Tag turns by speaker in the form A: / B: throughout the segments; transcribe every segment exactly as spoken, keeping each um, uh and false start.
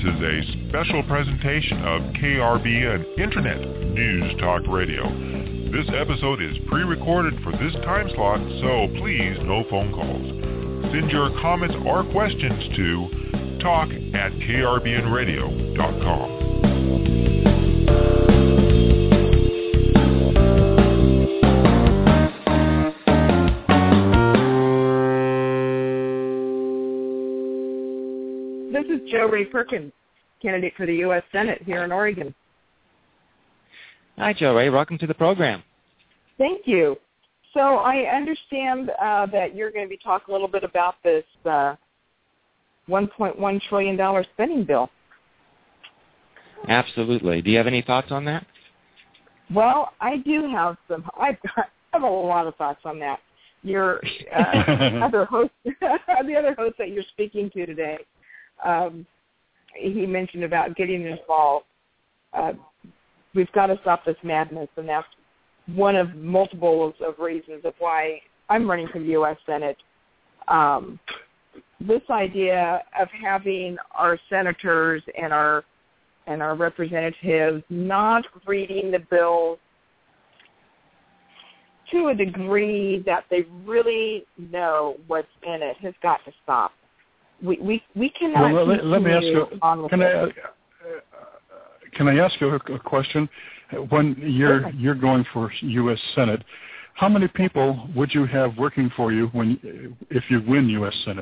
A: is a special presentation of K R B N Internet News Talk Radio. This episode is pre-recorded for this time slot, so please no phone calls. Send your comments or questions to talk at k r b n radio dot com.
B: This is Joe Ray Perkins, candidate for the U S Senate here in Oregon.
C: Hi, Joe Ray. Welcome to the program.
B: Thank you. So I understand uh, that you're going to be talking a little bit about this uh, one point one trillion dollars spending bill.
C: Absolutely. Do you have any thoughts on that?
B: Well, I do have some. I've got, I have a lot of thoughts on that. Your uh, other host, the other host that you're speaking to today, um, he mentioned about getting involved. Uh, we've got to stop this madness, and that's one of multiples of reasons of why I'm running for the U S Senate. Um, this idea of having our senators and our and our representatives not reading the bills to a degree that they really know what's in it has got to stop. We we, we cannot
D: well, let, let me ask you,
B: on with
D: can
B: it.
D: I, uh, can I ask you a, a question? When you're
B: Sure.
D: you're going for U S Senate, how many people would you have working for you when if you win U S Senate?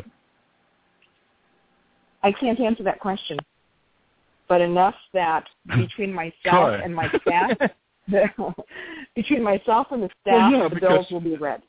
B: I can't answer that question, but enough that between myself
D: Try.
B: and my staff, the, between myself and the
D: Well,
B: staff,
D: yeah,
B: the
D: because-
B: bills will be read.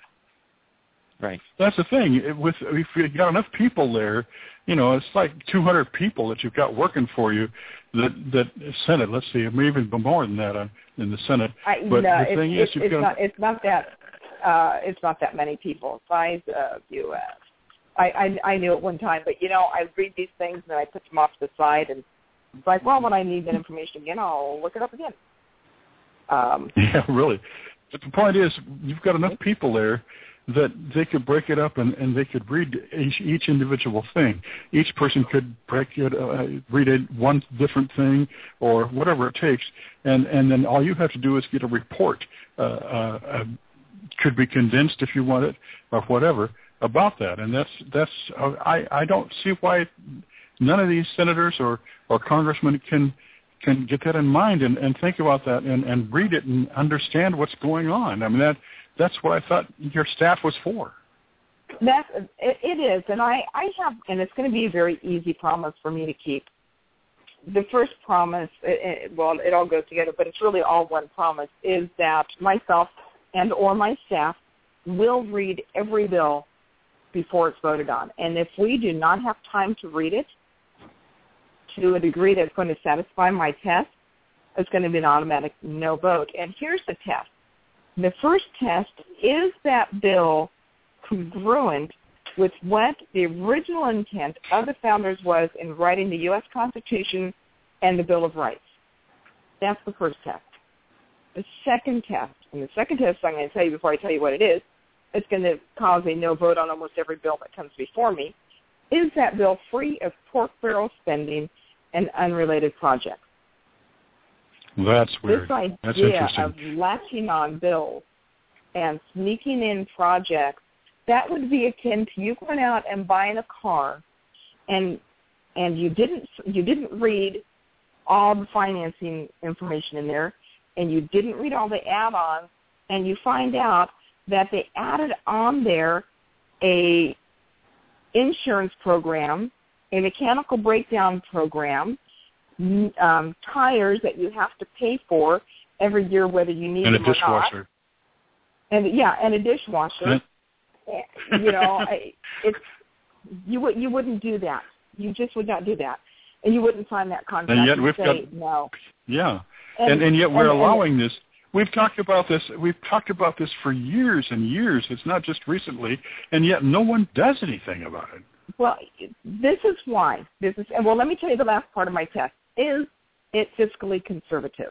C: Right.
D: That's the thing. It, with if you've got enough people there, you know, it's like two hundred people that you've got working for you. That that Senate, let's see, maybe even more than that uh, in the Senate.
B: I,
D: but
B: no,
D: the
B: it's,
D: thing
B: it's,
D: is, you've
B: it's
D: got
B: not. It's not that. Uh, it's not that many people. Size of U S. I, I I knew at one time, but you know, I read these things and I put them off to the side, and it's like, well, when I need that information again, I'll look it up again. Um,
D: yeah, really. But the point is, you've got enough people there that they could break it up and, and they could read each, each individual thing. Each person could break it, uh, read it one different thing or whatever it takes, and, and then all you have to do is get a report. Uh, uh, uh, could be condensed if you want it or whatever about that. And that's that's uh, I I don't see why none of these senators or, or congressmen can can get that in mind and, and think about that and, and read it and understand what's going on. I mean that. That's what I thought your staff was for.
B: That it, it is, and I, I have, and it's going to be a very easy promise for me to keep. The first promise, it, it, well, it all goes together, but it's really all one promise, is that myself and or my staff will read every bill before it's voted on. And if we do not have time to read it to a degree that's going to satisfy my test, it's going to be an automatic no vote. And here's the test. The first test, is that bill congruent with what the original intent of the founders was in writing the U S Constitution and the Bill of Rights? That's the first test. The second test, and the second test I'm going to tell you before I tell you what it is, it's going to cause a no vote on almost every bill that comes before me, is that bill free of pork barrel spending and unrelated projects?
D: That's weird.
B: This idea
D: That's interesting.
B: of latching on bills and sneaking in projects, that would be akin to you going out and buying a car, and and you didn't you didn't read all the financing information in there, and you didn't read all the add-ons, and you find out that they added on there a insurance program, a mechanical breakdown program, Um, tires that you have to pay for every year, whether you need
D: and
B: them
D: a dishwasher.
B: or not. And yeah, and a dishwasher. you know, I, it's you would you wouldn't do that. You just would not do that, and you wouldn't sign that contract.
D: And yet
B: and
D: we've
B: say,
D: got
B: no.
D: Yeah,
B: and,
D: and and yet we're
B: and,
D: allowing
B: and,
D: this. We've talked about this. We've talked about this for years and years. It's not just recently, and yet no one does anything about it.
B: Well, this is why. This is, and well, let me tell you the last part of my test. Is it fiscally conservative?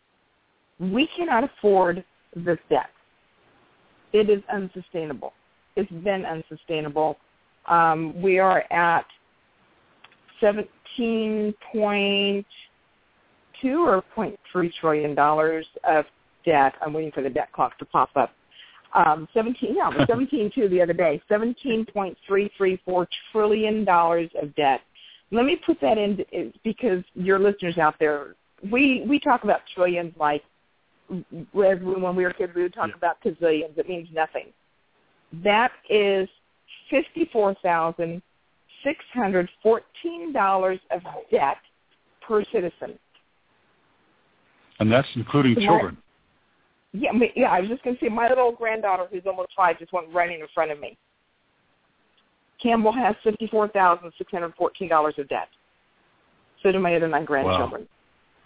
B: We cannot afford this debt. It is unsustainable. It's been unsustainable. Um, we are at seventeen point two or point three trillion dollars of debt. I'm waiting for the debt clock to pop up. Um, seventeen, yeah, but seventeen two the other day. seventeen point three three four trillion dollars of debt. Let me put that in because your listeners out there, we we talk about trillions like when we were kids. We would talk yeah. about gazillions. It means nothing. That is fifty-four thousand six hundred fourteen dollars of debt per citizen.
D: And that's including
B: my,
D: children.
B: Yeah, yeah. I was just going to say, my little granddaughter, who's almost five, just went running in front of me. Campbell has fifty-four thousand six hundred fourteen dollars of debt. So do my other nine grandchildren. Wow.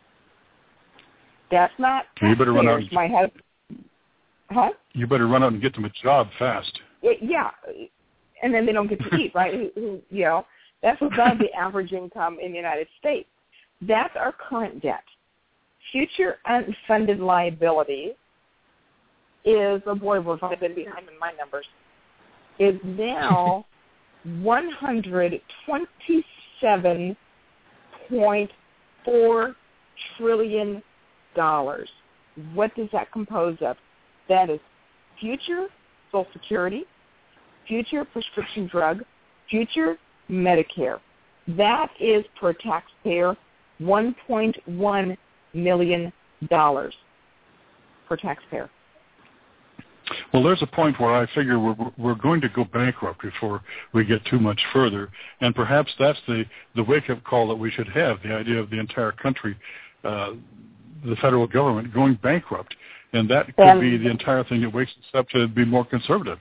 B: That's not
D: you better run out. And,
B: my husband, huh?
D: You better run out and get them a job fast.
B: It, yeah, and then they don't get to eat, right? You know, that's above the average income in the United States. That's our current debt. Future unfunded liability is, oh boy, what have I been behind in my numbers, is now one hundred twenty-seven point four trillion dollars. What does that compose of? That is future Social Security, future prescription drug, future Medicare. That is per taxpayer one point one million dollars per taxpayer.
D: Well, there's a point where I figure we're we're going to go bankrupt before we get too much further, and perhaps that's the, the wake-up call that we should have, the idea of the entire country, uh, the federal government going bankrupt, and that could and be the entire thing that wakes us up to be more conservative.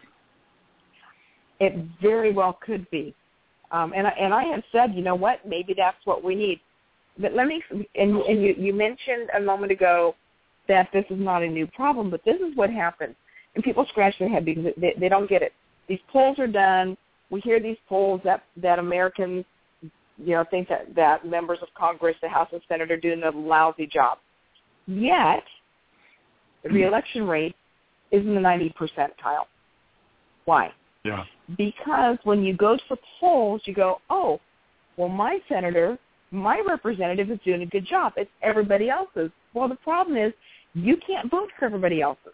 B: It very well could be. Um, and, I, and I have said, you know what, maybe that's what we need. But let me, and, and you, you mentioned a moment ago that this is not a new problem, but this is what happens. And people scratch their head because they, they don't get it. These polls are done. We hear these polls that, that Americans, you know, think that, that members of Congress, the House and Senate are doing a lousy job. Yet, the reelection rate is in the ninety percentile. Why?
D: Yeah.
B: Because when you go to the polls, you go, oh, well, my senator, my representative is doing a good job. It's everybody else's. Well, the problem is you can't vote for everybody else's.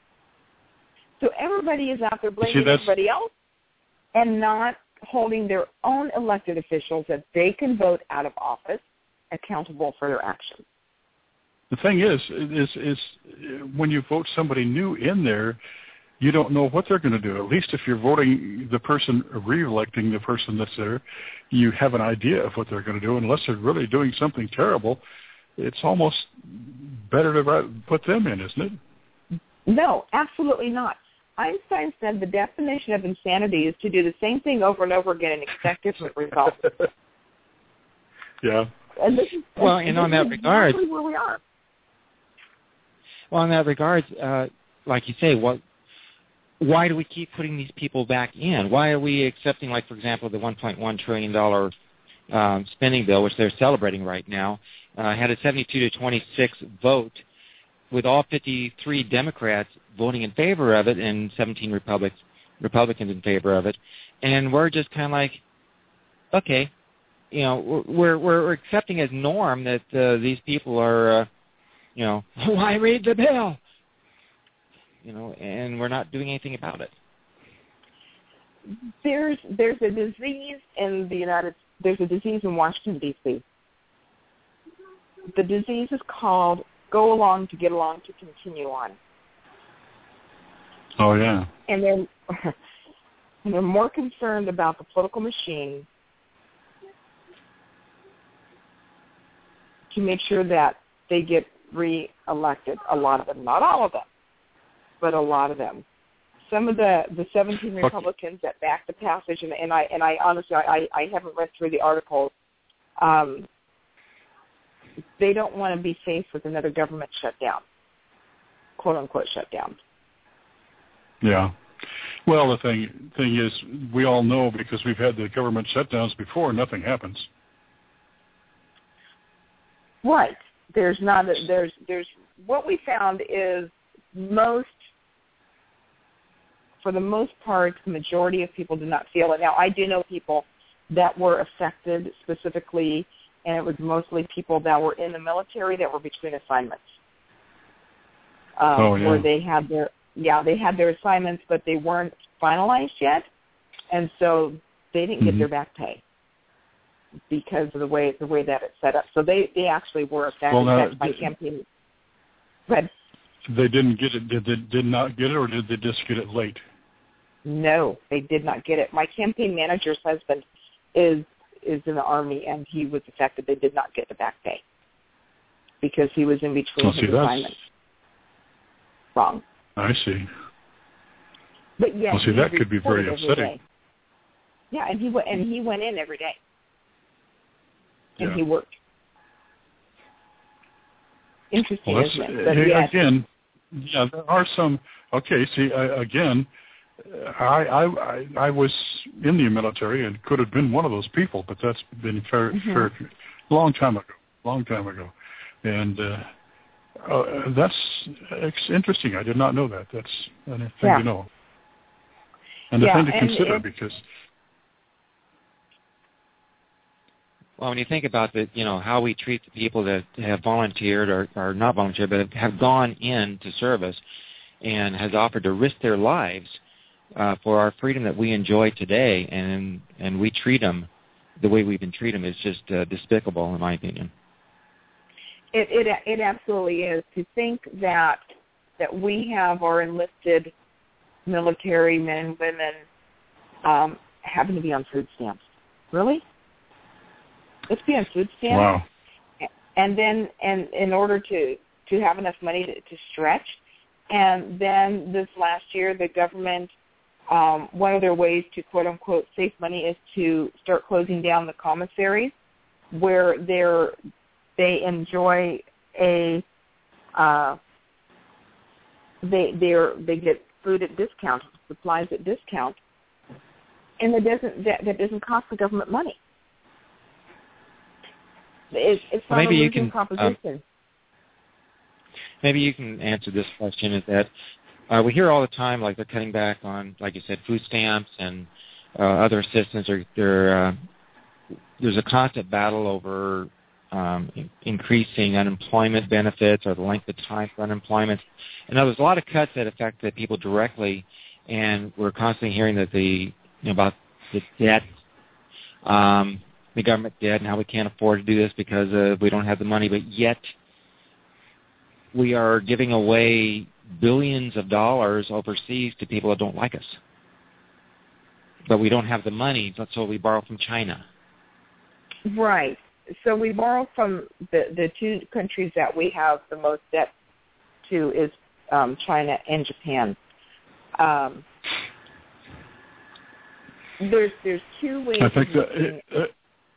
B: So everybody is out there blaming
D: See,
B: everybody else and not holding their own elected officials that they can vote out of office accountable for their actions.
D: The thing is, is, is when you vote somebody new in there, you don't know what they're going to do. At least if you're voting the person, re-electing the person that's there, you have an idea of what they're going to do. Unless they're really doing something terrible, it's almost better to put them in, isn't it?
B: No, absolutely not. Einstein said the definition of insanity is to do the same thing over and over again and expect different results.
D: Yeah.
B: And this is,
C: well, and on that regard,
B: exactly where we are.
C: Well, in that regard, uh, like you say, what? Why do we keep putting these people back in? Why are we accepting, like, for example, the one point one trillion dollars um, spending bill, which they're celebrating right now, uh, had a seventy-two to twenty-six vote, with all fifty-three Democrats voting in favor of it and seventeen Republic, Republicans in favor of it. And we're just kind of like, okay, you know, we're, we're, we're accepting as norm that uh, these people are, uh, you know, why read the bill? You know, and we're not doing anything about it.
B: There's there's a disease in the United there's a disease in Washington, D C. The disease is called go along to get along to continue on.
D: Oh, yeah.
B: And they're, and they're more concerned about the political machine to make sure that they get re-elected, a lot of them, not all of them, but a lot of them. Some of the, the seventeen Republicans that backed the passage, and, and I and I honestly, I, I haven't read through the articles, um, they don't want to be faced with another government shutdown, quote-unquote shutdown.
D: Yeah. Well, the thing thing is, we all know because we've had the government shutdowns before, nothing happens.
B: Right. There's not. A, there's there's what we found is most, for the most part, the majority of people do not feel it. Now, I do know people that were affected specifically, and it was mostly people that were in the military that were between assignments. Um,
D: oh, yeah.
B: Where they had their, yeah, they had their assignments, but they weren't finalized yet, and so they didn't
D: mm-hmm.
B: get their back pay because of the way the way that it's set up. So they, they actually were affected.
D: Well, now,
B: by campaign. But
D: they didn't get it. Did they did not get it, or did they just get it late?
B: No, they did not get it. My campaign manager's husband is is in the Army, and he was affected. They did not get the back pay because he was in between
D: well,
B: his
D: see,
B: assignments. Wrong.
D: I see.
B: But yeah,
D: well, see, that could be very upsetting.
B: Day. Yeah, and he went and he went in every day, and
D: yeah.
B: he worked. Interesting,
D: well,
B: isn't it?
D: Uh,
B: But yes.
D: Again, yeah, there are some. Okay, see, uh, again, I, I I was in the military and could have been one of those people, but that's been fair,
B: mm-hmm.
D: fair long time ago, long time ago, and uh, uh, that's it's interesting. I did not know that. That's a thing
B: yeah.
D: to know, and
B: yeah,
D: a thing to
B: and
D: consider
B: it,
D: because.
C: Well, when you think about the, you know, how we treat the people that have volunteered or, or not volunteered, but have gone into service and has offered to risk their lives uh, for our freedom that we enjoy today, and and we treat them the way we've been treated them is just uh, despicable, in my opinion.
B: It, it it absolutely is. To think that that we have our enlisted military men and women um, having to be on food stamps. Really? Let's be on food stamps.
D: Wow.
B: And then, and in order to, to have enough money to, to stretch, and then this last year, the government, um, one of their ways to quote unquote save money is to start closing down the commissaries, where they're they enjoy a uh, they they're they get food at discount, supplies at discount, and that doesn't that, that doesn't cost the government money. It, it's not
C: well, maybe
B: a
C: you
B: losing
C: can,
B: proposition.
C: Um, maybe you can answer this question: is that uh, we hear all the time, like they're cutting back on, like you said, food stamps and uh, other assistance. Or they're, uh, there's a constant battle over um, in- increasing unemployment benefits or the length of time for unemployment. And now there's a lot of cuts that affect the people directly, and we're constantly hearing that the you know, about the debt. Um, the government debt and how we can't afford to do this because uh, we don't have the money, but yet we are giving away billions of dollars overseas to people that don't like us. But we don't have the money, so we borrow from China.
B: Right. So we borrow from the, the two countries that we have the most debt to is um, China and Japan. Um, there's there's two ways.
D: I think
B: of
D: that. It, uh,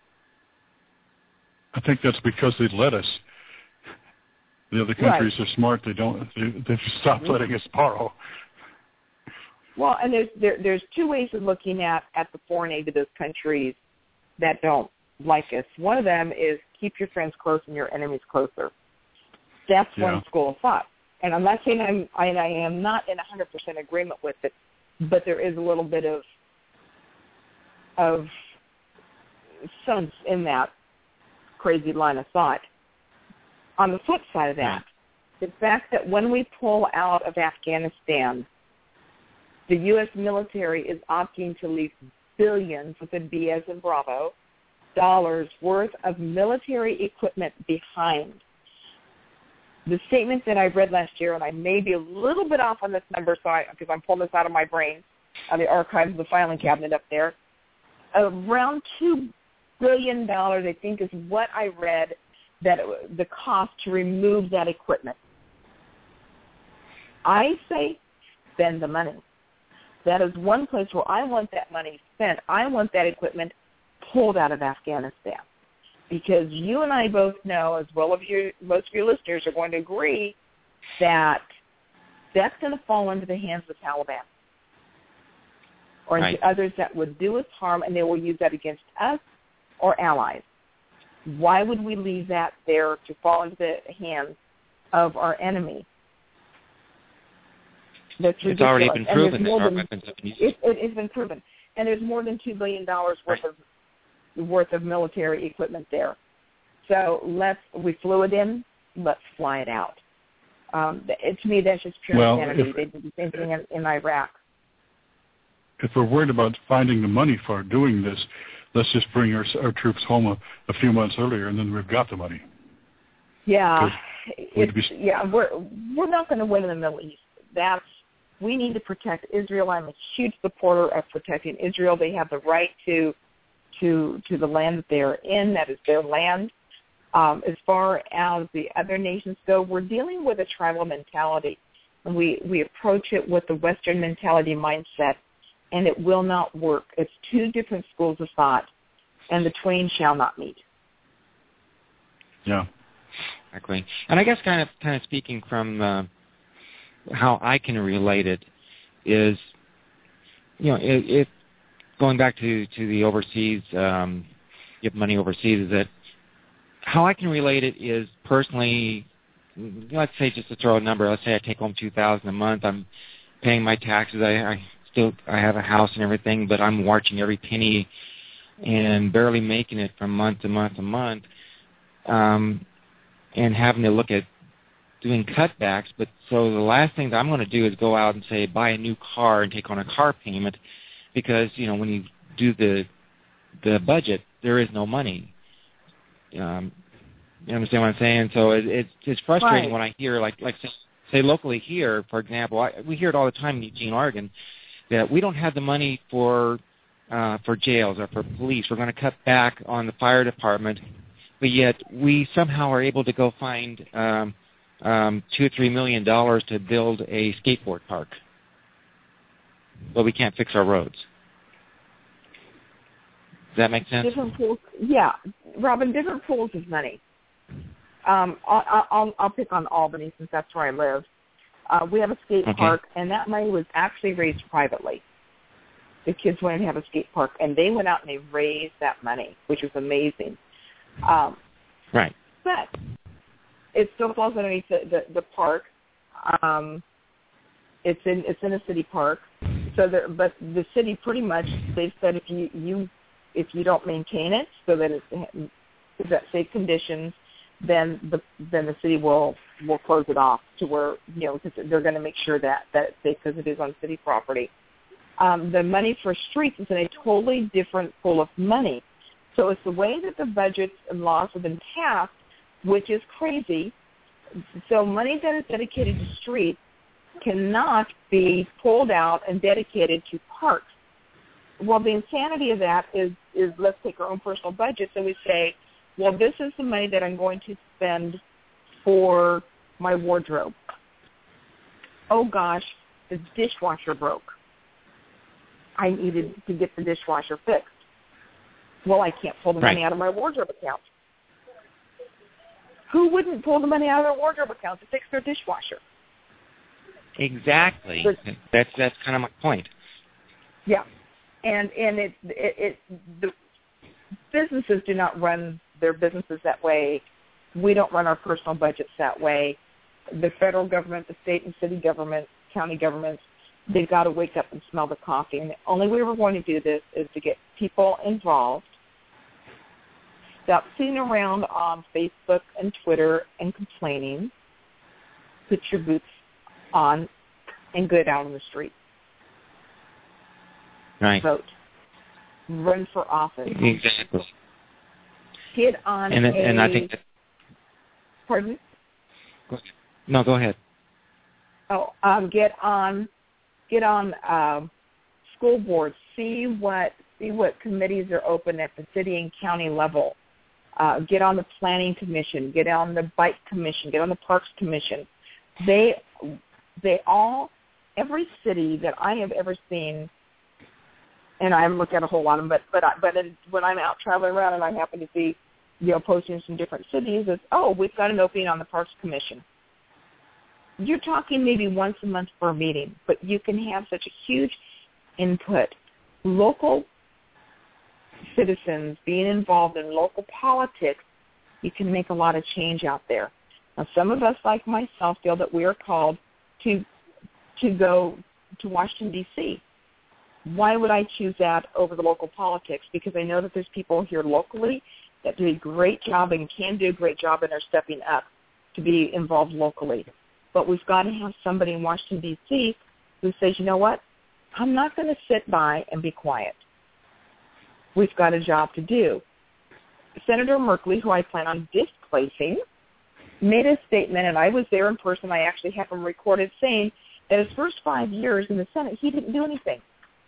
D: I think that's because they let us. The other countries right. are smart. They don't. They, they've stopped letting us borrow.
B: Well, and there's there, there's two ways of looking at, at the foreign aid to those countries that don't like us. One of them is keep your friends close and your enemies closer. That's
D: yeah.
B: one school of thought. And I'm not saying I'm I, I am not in one hundred percent agreement with it, but there is a little bit of of sense in that crazy line of thought. On the flip side of that, the fact that when we pull out of Afghanistan, the U S military is opting to leave billions, with a B as in Bravo, dollars worth of military equipment behind. The statement that I read last year, and I may be a little bit off on this number, so because I'm pulling this out of my brain, out of the archives of the filing cabinet up there, around two billion dollars, I think, is what I read, that it, the cost to remove that equipment. I say spend the money. That is one place where I want that money spent. I want that equipment pulled out of Afghanistan, because you and I both know, as well as your, most of your listeners are going to agree, that that's going to fall into the hands of the Taliban or into
C: right.
B: others that would do us harm, and they will use that against us or allies. Why would we leave that there to fall into the hands of our enemy? That's ridiculous.
C: It's already been proven that our
B: than,
C: weapons have been used.
B: It, it has been proven. And there's more than two billion dollars worth
C: right.
B: of worth of military equipment there. So let's, we flew it in, let's fly it out. Um, it, to me, that's just pure
D: well,
B: insanity.
D: If,
B: they did the same thing in, in Iraq.
D: If we're worried about finding the money for doing this, let's just bring our, our troops home a, a few months earlier, and then we've got the money.
B: Yeah, it's,
D: be...
B: yeah, we're we're not going to win in the Middle East. That's we need to protect Israel. I'm a huge supporter of protecting Israel. They have the right to to to the land that they are in. That is their land. Um, as far as the other nations go, we're dealing with a tribal mentality, and we we approach it with the Western mentality mindset, and it will not work. It's two different schools of thought, and the twain shall not meet.
D: Yeah.
C: Exactly. And I guess kind of kind of speaking from uh, how I can relate it is, you know, it, it going back to, to the overseas, um, get money overseas, is that how I can relate it is personally, let's say just to throw a number, let's say I take home two thousand dollars a month, I'm paying my taxes, I, I still I have a house and everything, but I'm watching every penny and barely making it from month to month to month. Um, and having to look at doing cutbacks. But so the last thing that I'm going to do is go out and say buy a new car and take on a car payment, because you know when you do the the budget, there is no money. Um, you understand what I'm saying? So it, it's it's frustrating
B: right.
C: when I hear like like say, say locally here, for example, I, we hear it all the time in Eugene, Oregon, that we don't have the money for uh, for jails or for police. We're going to cut back on the fire department. But yet we somehow are able to go find um, um, two or three million dollars to build a skateboard park, but we can't fix our roads. Does that make sense?
B: Different pools, yeah, Robin. Different pools of money. Um, I'll, I'll, I'll pick on Albany since that's where I live. Uh, we have a skate
C: okay.
B: park, and that money was actually raised privately. The kids wanted to have a skate park, and they went out and they raised that money, which was amazing. Um,
C: right.
B: But it still falls underneath the, the, the park. Um, it's in it's in a city park. So there, but the city pretty much they've said if you, you if you don't maintain it so that it's, it's at safe conditions, then the then the city will will close it off to where you know because they're going to make sure that that it's safe because it is on city property. Um, the money for streets is in a totally different pool of money. So it's the way that the budgets and laws have been passed, which is crazy. So money that is dedicated to streets cannot be pulled out and dedicated to parks. Well, the insanity of that is, is let's take our own personal budget. So we say, well, this is the money that I'm going to spend for my wardrobe. Oh, gosh, the dishwasher broke. I needed to get the dishwasher fixed. Well, I can't pull the
C: right.
B: money out of my wardrobe account. Who wouldn't pull the money out of their wardrobe account to fix their dishwasher?
C: Exactly.
B: But,
C: that's that's kind of my point.
B: Yeah, and and it, it it the businesses do not run their businesses that way. We don't run our personal budgets that way. The federal government, the state and city government, county governments, they've got to wake up and smell the coffee. And the only way we're going to do this is to get people involved. Stop sitting around on Facebook and Twitter and complaining. Put your boots on and go down on the street.
C: Right.
B: Vote. Run for office.
C: Exactly.
B: Get on
C: and,
B: a...
C: And I think that...
B: Pardon?
C: Go ahead. No, go ahead.
B: Oh, um, get on... Get on um, school boards. See what see what committees are open at the city and county level. Uh, get on the planning commission. Get on the bike commission. Get on the parks commission. They they all every city that I have ever seen, and I haven't looked at a whole lot of them, but but I, but in, when I'm out traveling around and I happen to see you know postings from different cities, it's oh we've got an opening on the parks commission. You're talking maybe once a month for a meeting, but you can have such a huge input. Local citizens being involved in local politics, you can make a lot of change out there. Now, some of us, like myself, feel that we are called to to go to Washington, D C Why would I choose that over the local politics? Because I know that there's people here locally that do a great job and can do a great job and are stepping up to be involved locally. But we've got to have somebody in Washington, D C who says, you know what, I'm not going to sit by and be quiet. We've got a job to do. Senator Merkley, who I plan on displacing, made a statement, and I was there in person. I actually have him recorded saying that his first five years in the Senate, he didn't do anything.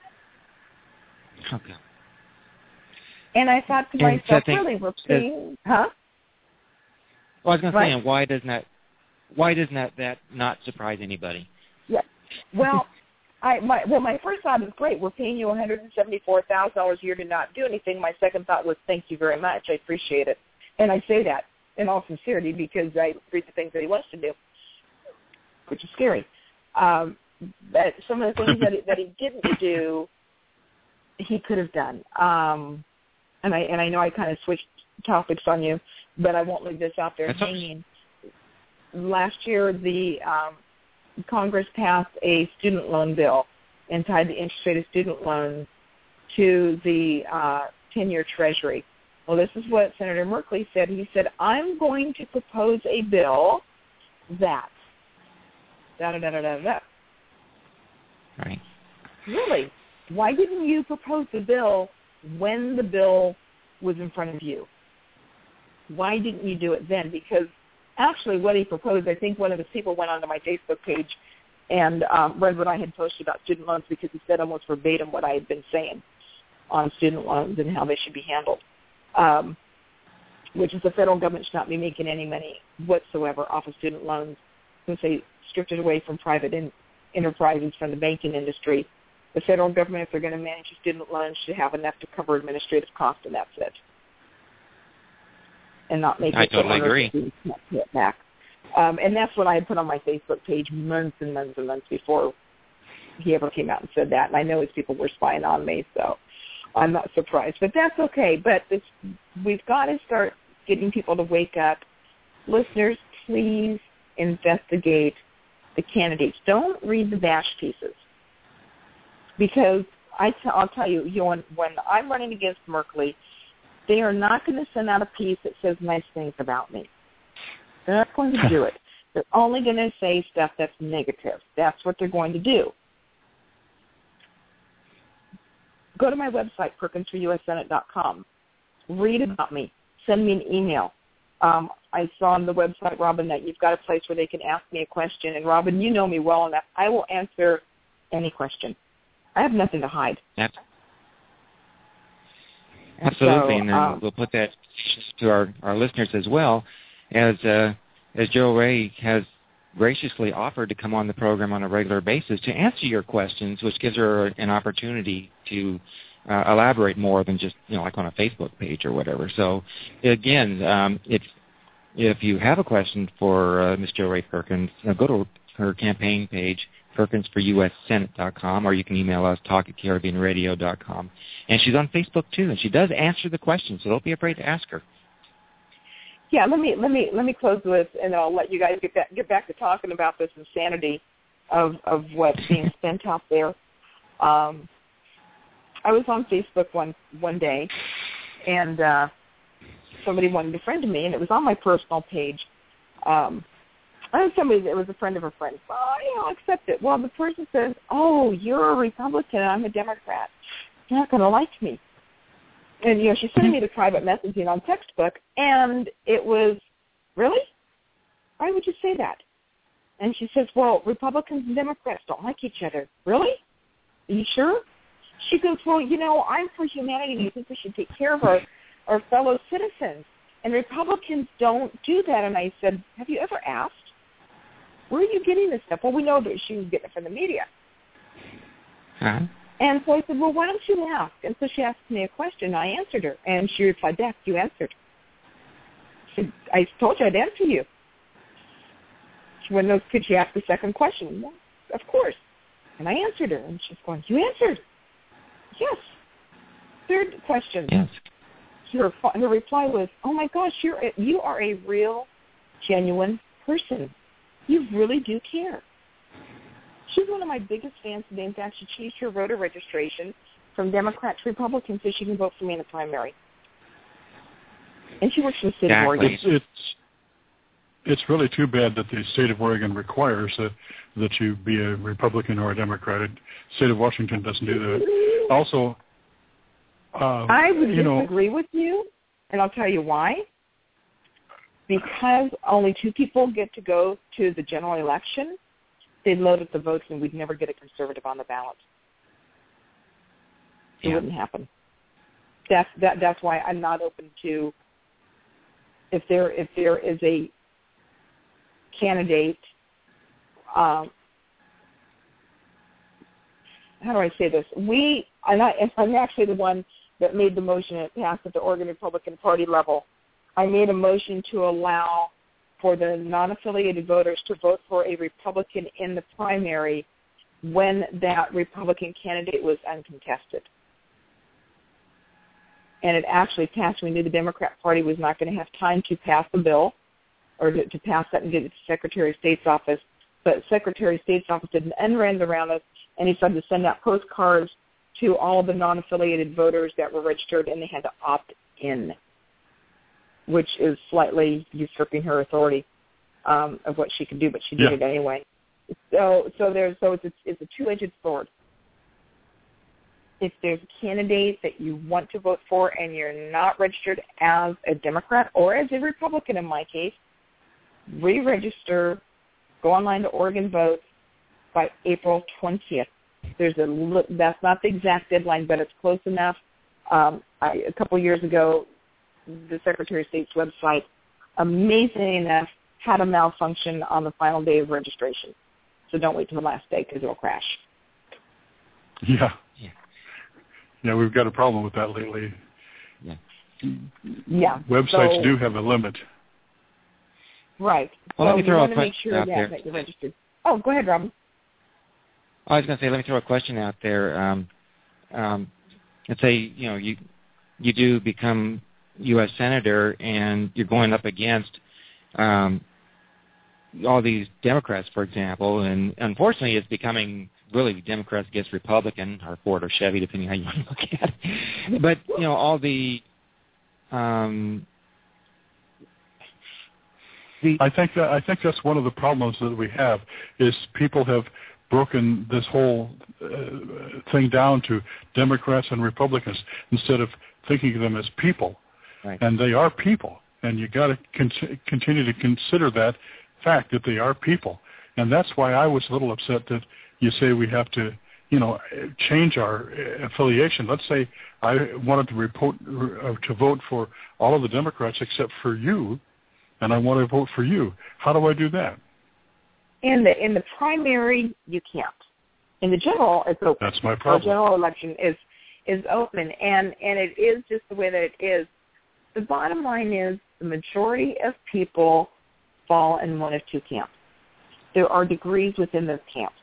C: Okay.
B: And I thought to
C: and
B: myself,
C: so
B: really, we're paying, huh?
C: Well, I was going to
B: right?
C: say, and why doesn't that, why doesn't that, that not surprise anybody?
B: Yeah. Well, I my well, my first thought is great. We're paying you one hundred seventy-four thousand dollars a year to not do anything. My second thought was, thank you very much. I appreciate it, and I say that in all sincerity because I read the things that he wants to do, which is scary. Um, but some of the things that he, that he didn't do, he could have done. Um, and I and I know I kind of switched topics on you, but I won't leave this out there
C: That's
B: hanging. Last year, the um, Congress passed a student loan bill and tied the interest rate of student loans to the uh, ten-year Treasury. Well, this is what Senator Merkley said. He said, I'm going to propose a bill that, da-da-da-da-da-da.
C: Right.
B: Really? Why didn't you propose the bill when the bill was in front of you? Why didn't you do it then? Because actually what he proposed, I think one of the people went onto my Facebook page and um, read what I had posted about student loans because he said almost verbatim what I had been saying on student loans and how they should be handled, um, which is the federal government should not be making any money whatsoever off of student loans since they stripped it away from private in, enterprises from the banking industry. The federal government, if they're going to manage student loans, should have enough to cover administrative costs, and that's it. And not make
C: I
B: it
C: totally
B: so
C: agree.
B: You can't pay it back. Um, and that's what I had put on my Facebook page months and months and months before he ever came out and said that. And I know his people were spying on me, so I'm not surprised. But that's okay. But this, we've got to start getting people to wake up. Listeners, please investigate the candidates. Don't read the bash pieces. Because I t- I'll tell you, you know, when, when I'm running against Merkley, they are not going to send out a piece that says nice things about me. They're not going to do it. They're only going to say stuff that's negative. That's what they're going to do. Go to my website, Perkins for U S Senate dot com. Read about me. Send me an email. Um, I saw on the website, Robin, that you've got a place where they can ask me a question. And, Robin, you know me well enough. I will answer any question. I have nothing to hide.
C: Yep. Absolutely,
B: so,
C: and then
B: um,
C: we'll put that to our, our listeners as well, as uh, as Joe Ray has graciously offered to come on the program on a regular basis to answer your questions, which gives her an opportunity to uh, elaborate more than just, you know, like on a Facebook page or whatever. So, again, um, if if you have a question for uh, Miz Jo Rae Perkins, uh, go to her campaign page, Perkins for U S Senate dot com, or you can email us, talk at Caribbean Radio dot com. And she's on Facebook too, and she does answer the questions, so don't be afraid to ask her.
B: Yeah, let me let me let me close with, and I'll let you guys get back get back to talking about this insanity of of what's being spent out there. Um, I was on Facebook one one day, and uh, somebody wanted to friend me, and it was on my personal page. Um, I was somebody that was a friend of a friend. Oh, yeah, I'll accept it. Well, the person says, "Oh, you're a Republican, and I'm a Democrat. You're not going to like me." And, you know, she's sending me the private messaging on Textbook, and it was, really? Why would you say that? And she says, well, Republicans and Democrats don't like each other. Really? Are you sure? She goes, well, you know, I'm for humanity, and I think we should take care of our, our fellow citizens. And Republicans don't do that. And I said, have you ever asked? Where are you getting this stuff? Well, we know that she was getting it from the media.
C: Uh-huh.
B: And so I said, well, why don't you ask? And so she asked me a question. I answered her. And she replied back, you answered. She said, I told you I'd answer you. She went, no, could she ask the second question? Well, of course. And I answered her. And she's going, you answered? Yes. Third question.
C: Yes.
B: Her, her reply was, oh, my gosh, you're a, you are a real, genuine person. You really do care. She's one of my biggest fans today. In fact, she changed her voter registration from Democrat to Republican so she can vote for me in the primary. And she works in the state
C: exactly.
B: of Oregon.
D: It's, it's it's really too bad that the state of Oregon requires that that you be a Republican or a Democrat. The state of Washington doesn't do that. Also, uh,
B: I would
D: you
B: disagree
D: know,
B: with you, and I'll tell you why. Because only two people get to go to the general election, they'd load up the votes and we'd never get a conservative on the ballot. It
C: yeah.
B: wouldn't happen. That's that. That's why I'm not open to if there if there is a candidate. Um, how do I say this? We and I, I'm actually the one that made the motion and it passed at the Oregon Republican Party level. I made a motion to allow for the non-affiliated voters to vote for a Republican in the primary when that Republican candidate was uncontested. And it actually passed. We knew the Democrat Party was not going to have time to pass the bill or to, to pass that and get it to Secretary of State's office. But Secretary of State's office did an end run around us, and he started to send out postcards to all the non-affiliated voters that were registered, and they had to opt in, which is slightly usurping her authority um, of what she could do, but she did
D: yeah.
B: it anyway. So, so there's so it's a, it's a two-edged sword. If there's a candidate that you want to vote for and you're not registered as a Democrat or as a Republican in my case, re-register, go online to Oregon Vote by April twentieth. There's a that's not the exact deadline, but it's close enough. Um, I, a couple years ago, the Secretary of State's website, amazingly enough, had a malfunction on the final day of registration. So don't wait till the last day because it'll crash.
D: Yeah.
C: Yeah.
D: Yeah, we've got a problem with that lately.
C: Yeah.
B: Yeah.
D: Websites
B: so,
D: do have a limit.
B: Right.
C: Well,
B: so
C: let me throw
B: you
C: a
B: want to make
C: question
B: sure
C: out
B: that,
C: there.
B: that you're registered. Oh, go ahead, Robin.
C: I was going to say, let me throw a question out there. Um, um, let's say, you know, you you do become U S Senator and you're going up against um, all these Democrats, for example, and unfortunately it's becoming really Democrats against Republican, or Ford or Chevy, depending how you want to look at it. But, you know, all the... Um, the
D: I think that I think that's one of the problems that we have is people have broken this whole uh, thing down to Democrats and Republicans instead of thinking of them as people.
C: Right.
D: And they are people, and you got to con- continue to consider that fact that they are people. And that's why I was a little upset that you say we have to, you know, change our affiliation. Let's say I wanted to report uh, to vote for all of the Democrats except for you, and I want to vote for you. How do I do that?
B: In the in the primary, you can't. In the general, it's open.
D: That's my problem.
B: The general election is is open, and and it is just the way that it is. The bottom line is the majority of people fall in one of two camps. There are degrees within those camps.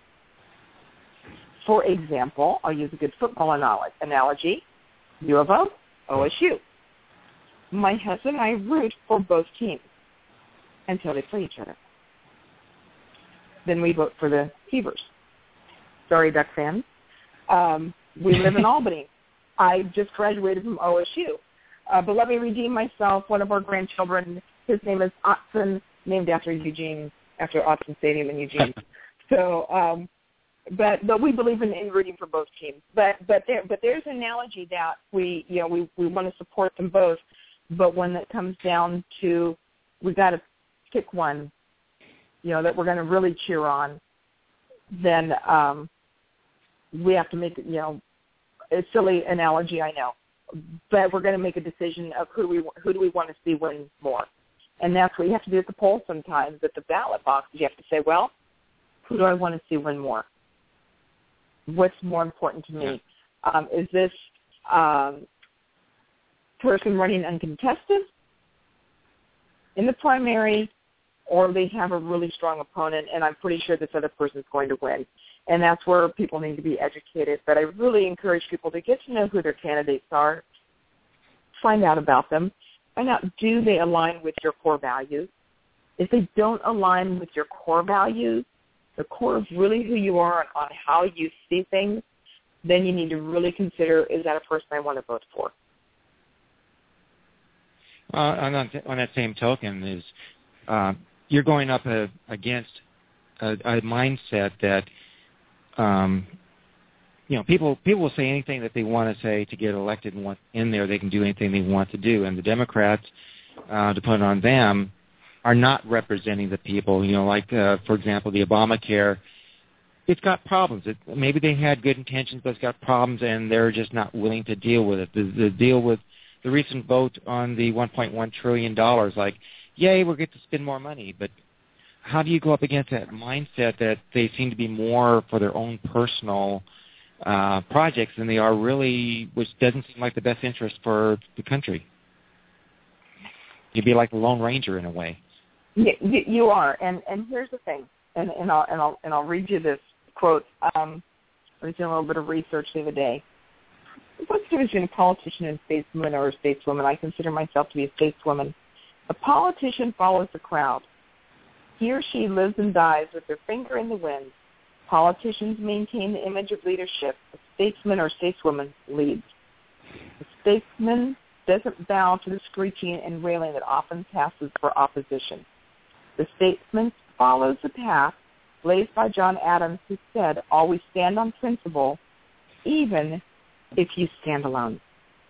B: For example, I'll use a good football analogy, U of O, O S U. My husband and I root for both teams until they play each other. Then we vote for the Beavers. Sorry, Duck fans. Um, we live in Albany. I just graduated from O S U. Uh, but let me redeem myself. One of our grandchildren, his name is Otson, named after Eugene, after Otson Stadium in Eugene. So, um, but but we believe in, in rooting for both teams. But but there but there's an analogy that we you know we, we want to support them both. But when it comes down to we got to pick one, you know, that we're going to really cheer on, then um, we have to make you know a silly analogy, I know. But we're going to make a decision of who do we who do we want to see win more, and that's what you have to do at the poll sometimes. At the ballot box, you have to say, well, who do I want to see win more? What's more important to me? Um, is this um, person running uncontested in the primary, or they have a really strong opponent, and I'm pretty sure this other person is going to win? And that's where people need to be educated. But I really encourage people to get to know who their candidates are, find out about them, find out, do they align with your core values? If they don't align with your core values, the core of really who you are and on how you see things, then you need to really consider, is that a person I want to vote for?
C: Uh, on, that, on that same token, is uh, you're going up a, against a, a mindset that, um, you know, people people will say anything that they want to say to get elected and want in there. They can do anything they want to do, and the Democrats, uh, to put it on them, are not representing the people. You know, like uh, for example, the Obamacare. It's got problems. It, maybe they had good intentions, but it's got problems, and they're just not willing to deal with it. The, the deal with the recent vote on the one point one trillion dollars, like, yay, we'll get to spend more money, but how do you go up against that mindset that they seem to be more for their own personal uh, projects than they are really, which doesn't seem like the best interest for the country? You'd be like the Lone Ranger in a way.
B: You, you are, and, and here's the thing, and, and, I'll, and, I'll, and I'll read you this quote. Um, I was doing a little bit of research the other day. What's the difference between a politician and a statesman or a stateswoman? I consider myself to be a stateswoman. A politician follows the crowd. He or she lives and dies with their finger in the wind. Politicians maintain the image of leadership. A statesman or stateswoman leads. The statesman doesn't bow to the screeching and railing that often passes for opposition. The statesman follows the path blazed by John Adams, who said, always stand on principle, even if you stand alone.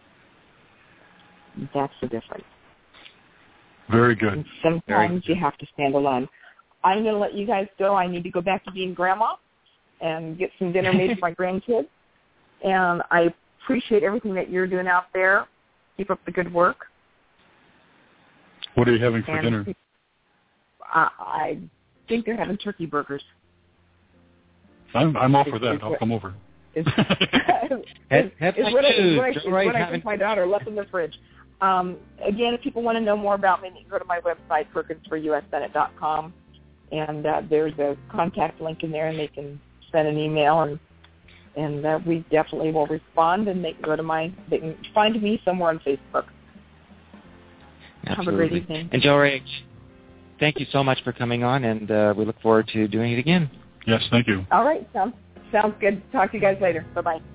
B: That's the difference.
D: Very good.
B: And sometimes Very good. You have to stand alone. I'm going to let you guys go. I need to go back to being grandma and get some dinner made for my grandkids. And I appreciate everything that you're doing out there. Keep up the good work.
D: What are you having for and dinner?
B: I, I think they're having turkey burgers.
D: I'm, I'm all for that. I'll come over.
B: Is what I told my daughter, left in the fridge. Um, again, if people want to know more about me, you can go to my website, perkins for u s senate dot com, and uh, there's a contact link in there, and they can send an email, and and uh, we definitely will respond, and they can go to my, they can find me somewhere on Facebook.
C: Absolutely.
B: Have a great evening.
C: And Joe Ray, thank you so much for coming on, and uh, we look forward to doing it again.
D: Yes, thank you.
B: All right, sounds sounds good. Talk to you guys later. Bye bye.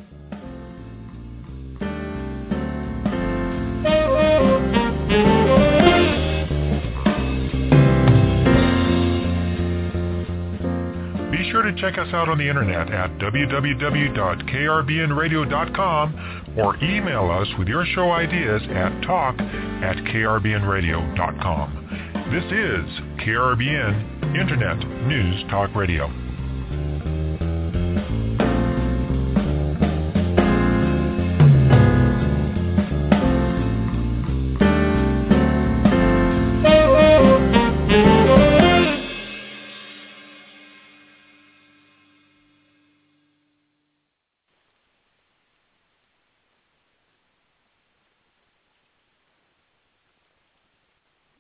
A: Be sure to check us out on the internet at w w w dot k r b n radio dot com or email us with your show ideas at talk at k r b n radio dot com. This is K R B N Internet News Talk Radio.